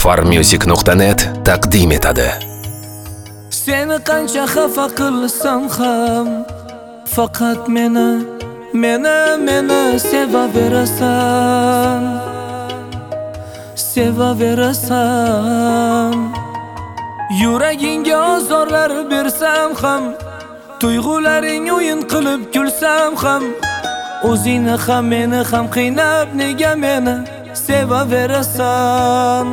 farmusic.net taqdim etadi. Seni qancha xafa qilsam ham faqat meni sevaverasan. Yuragingga ozorlar bersam ham, tuyg'ularing o'yin qilib kulsam ham, o'zingni ham meni ham qiynab nega meni sevaverasan.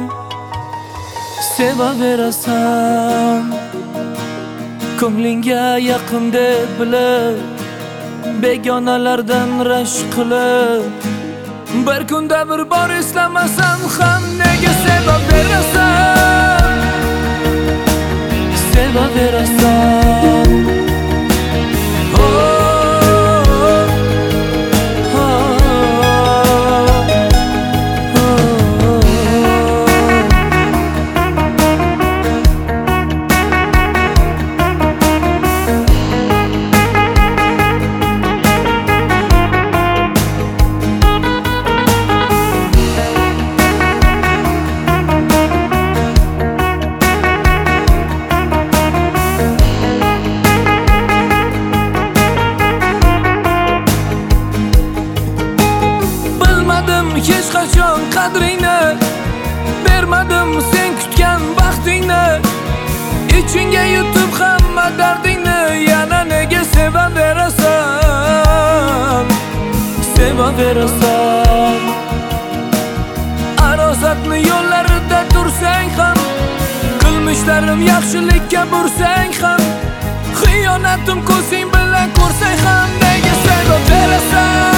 Ko'nglingga yaqin deb bilib, begonalardan rashk qilib, bir kunda bir bor eslamasam ham nega sevaverasan. Hech qachon qadringni bermadim sen kutgan baxtingni, ichingga yutib hamma dardingni yana nega sevaverasan. Arosatni yo'llarida tursang ham, qilmishlarim yaxshilikka bursang ham, xiyonatim ko'zing bilan ko'rsang ham nega sevaverasan.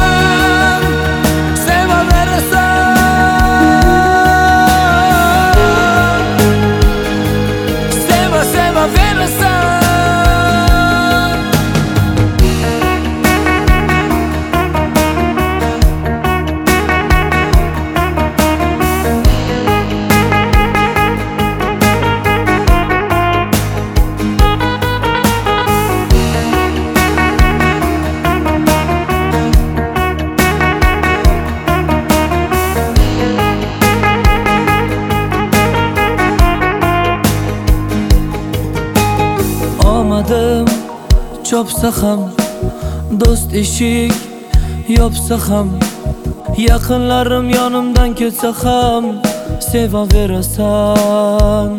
Omadim chopsa ham, do'st eshik yopsa ham, yaqinlarim yonimdan ketsa ham sevaverasan.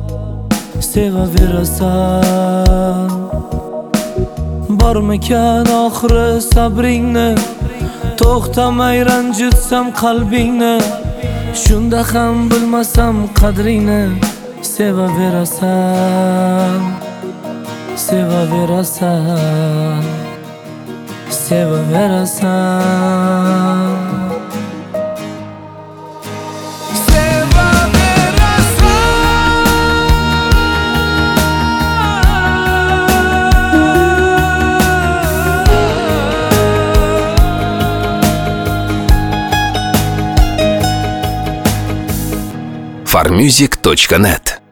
Bormikan oxiri sabringni, to'xtamay ranjitsam qalbingni, shunda ham bilmasam qadringni sevaverasan. farmusic.net